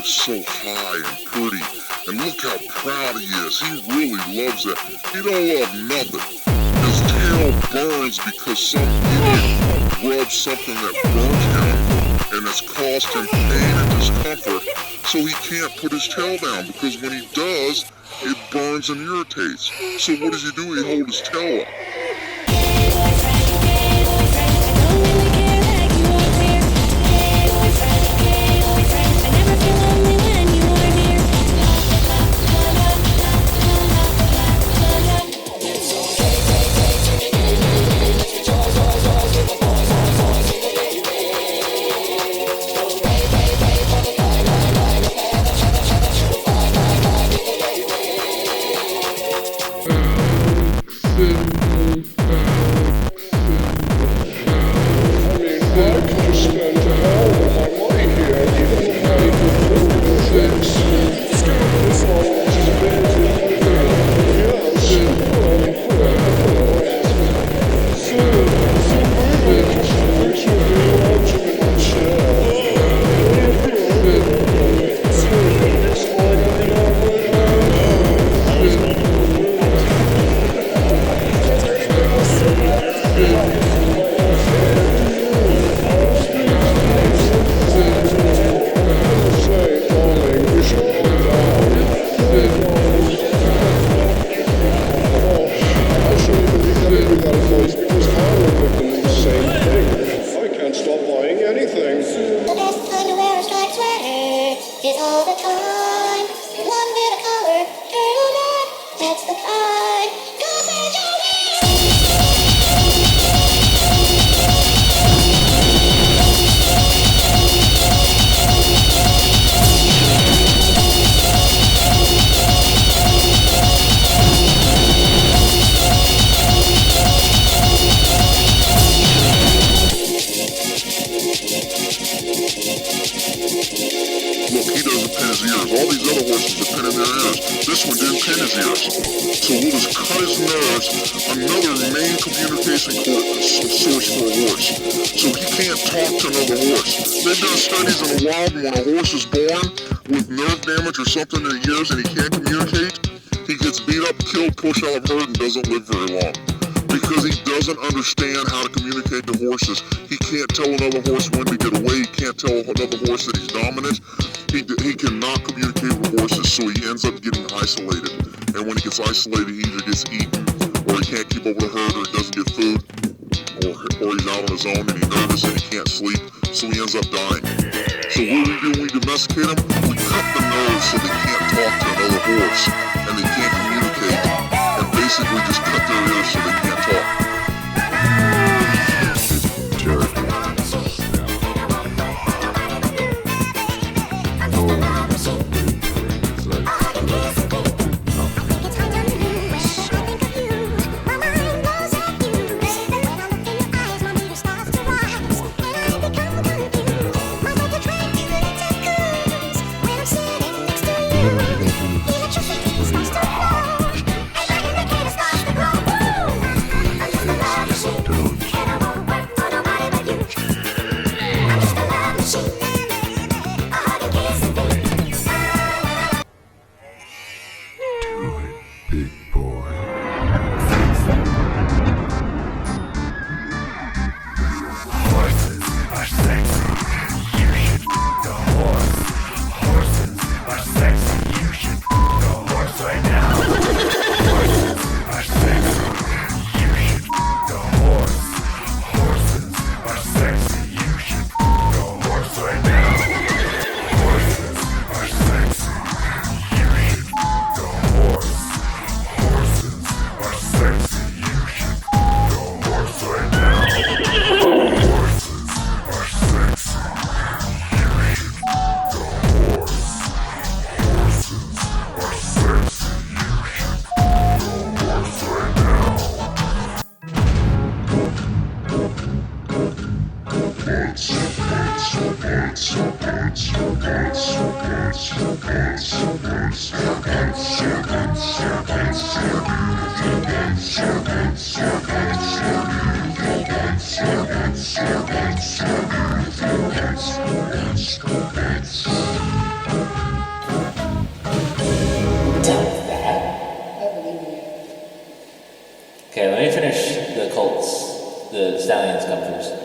is so high and pretty, and look how proud he is. He really loves it. He don't love nothing. His tail burns because some idiot rubbed something that burnt him, and it's caused him pain and discomfort, so he can't put his tail down, because when he does, it burns and irritates. So what does he do? He holds his tail up. All these other horses are pinning their ears. This one didn't pin his ears. So we'll just cut his nerves. Another main communication source for a horse. So he can't talk to another horse. They've done studies in the wild when a horse is born with nerve damage or something in the ears and he can't communicate. He gets beat up, killed, pushed out of herd, and doesn't live very long. Because he doesn't understand how to communicate to horses. He can't tell another horse when to get away. He can't tell another horse that he's dominant. He cannot communicate with horses, so he ends up getting isolated. And when he gets isolated, he either gets eaten, or he can't keep up with the herd, or he doesn't get food, or he's out on his own and he's nervous and he can't sleep, so he ends up dying. So what do when we domesticate them? We cut the nerves so they can't talk to another horse, and they can't communicate, and basically just cut their ears so they can't talk. the stallions come first.